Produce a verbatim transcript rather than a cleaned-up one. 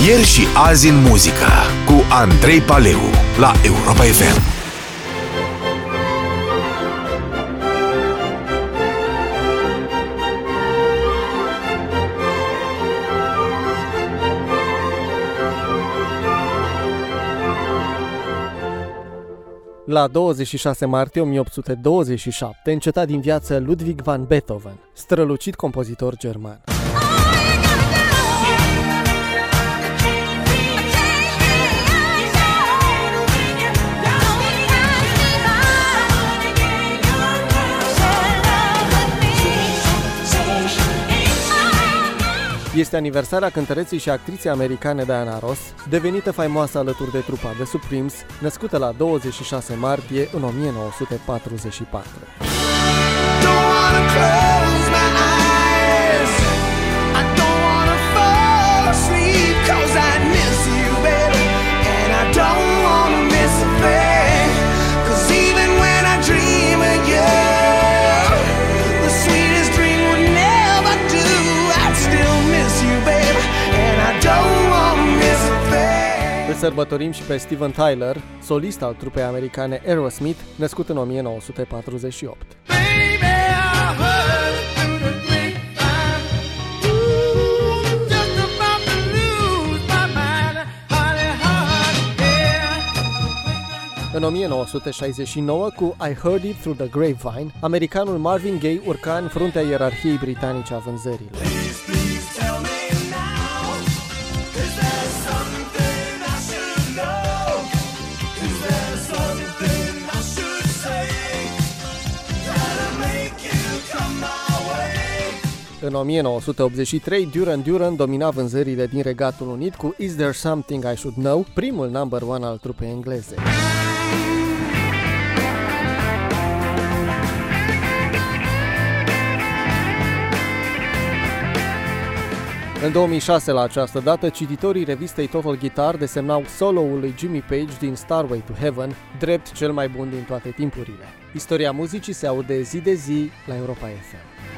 Ieri și azi în muzică cu Andrei Paleu la Europa F M. La douăzeci și șase martie o mie opt sute douăzeci și șapte înceta din viață Ludwig van Beethoven, strălucit compozitor german. Este aniversarea cântăreței și actriței americane Diana Ross, devenită faimoasă alături de trupa The Supremes, născută la douăzeci și șase martie în o mie nouă sute patruzeci și patru. Îl sărbătorim și pe Steven Tyler, solist al trupei americane Aerosmith, născut în o mie nouă sute patruzeci și opt. În o mie nouă sute șaizeci și nouă, cu I Heard It Through the Grapevine, americanul Marvin Gaye urca în fruntea ierarhiei britanice a vânzărilor. În o mie nouă sute optzeci și trei, Duran Duran domina vânzările din Regatul Unit cu Is There Something I Should Know, primul number one al trupei engleze. În două mii șase, la această dată, cititorii revistei Total Guitar desemnau solo-ul lui Jimmy Page din Starway to Heaven drept cel mai bun din toate timpurile. Istoria muzicii se aude zi de zi la Europa F M.